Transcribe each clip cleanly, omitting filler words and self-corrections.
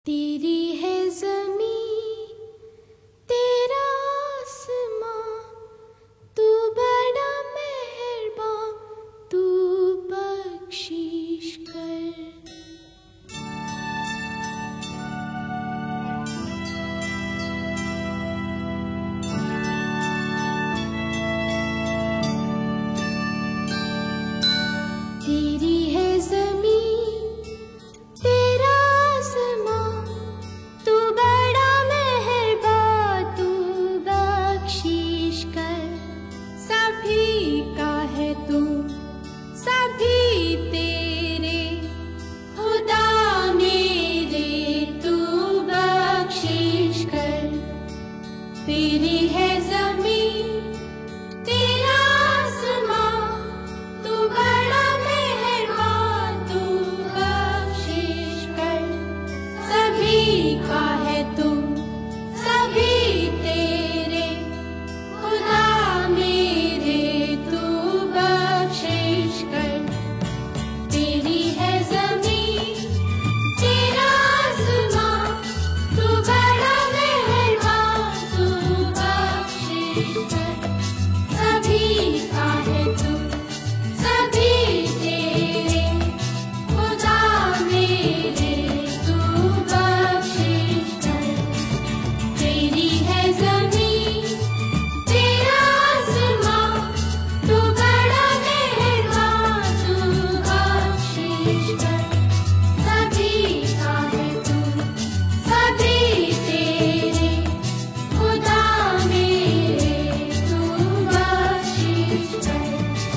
तेरी है ज़मीं तेरा आसमां, तू बड़ा मेहरबान, तू बख्शिश कर। तेरी है ज़मीं तेरा आसमां, तू बड़ा मेहरबान, तू बख्शिश कर। सभी का है तू, सभी तेरे, खुदा मेरे तू बख्शिश कर। तेरी है ज़मीं तेरा आसमां, तू बड़ा मेहरबान, तू बख्शिश कर। सभी का है तू, सभी तेरे, खुदा मेरे तू बख्शिश कर। तेरी है ज़मीं तेरा आसमां, तू बड़ा मेहरबान, तू बख्शिश कर। सभी का है तू, सभी तेरे, खुदा मेरे तू बख्शिश कर। तेरी है ज़मीं तेरा आसमां, तू बड़ा मेहरबान, तू बख्शिश कर। सभी का है तू, सभी तेरे, खुदा मेरे तू बख्शिश कर।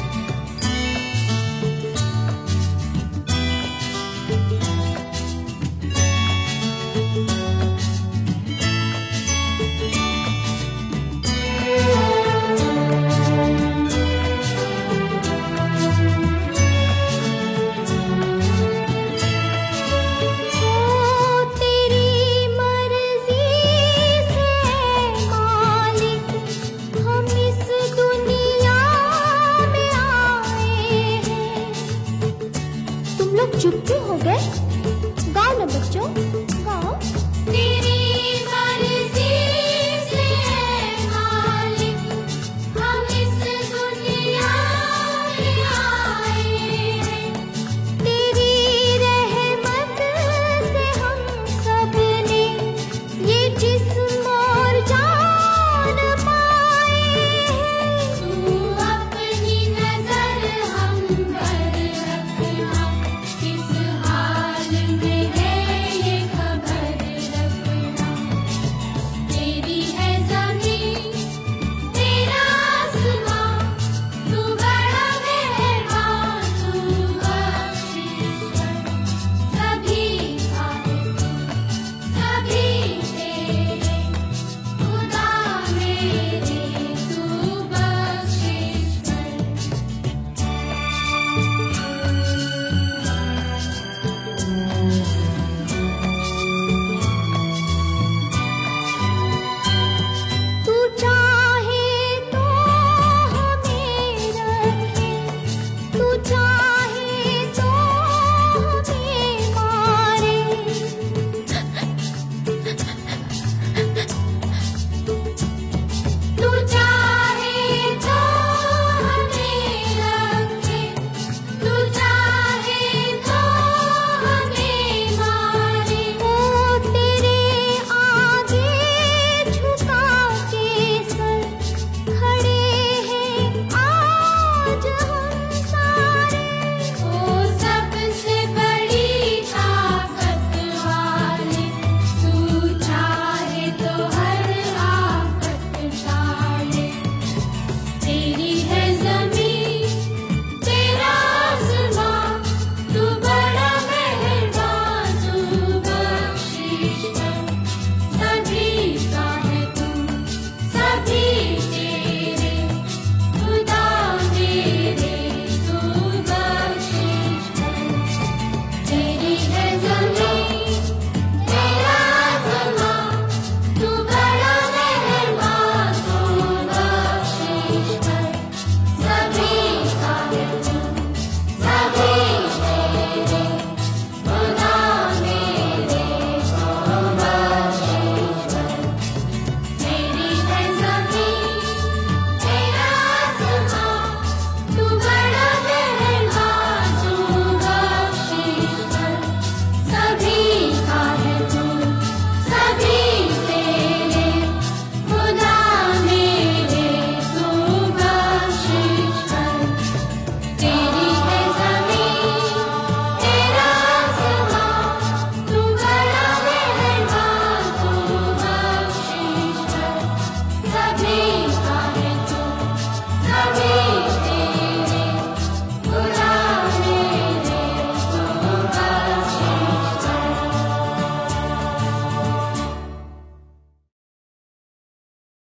तेरी मर्जी से मालिक, हम इस दुनिया में आए हैं। तुम लोग चुप क्यों हो गए? गाओ ना बच्चों, गाओ। तेरी मर्जी से मालिक, हम इस दुनिया में आए हैं। तेरी रहमत से हम सब ने ये जिस्म और जान पाए हैं। तू अपनी नजर हम पर रखना, किस हाल में है ये खबर रखना। तेरी है ज़मीं तेरा आसमां, तू बड़ा मेहरबान, तू बख्शिश कर। सभी का है तू, सभी तेरे, खुदा मेरे तू बख्शिश कर।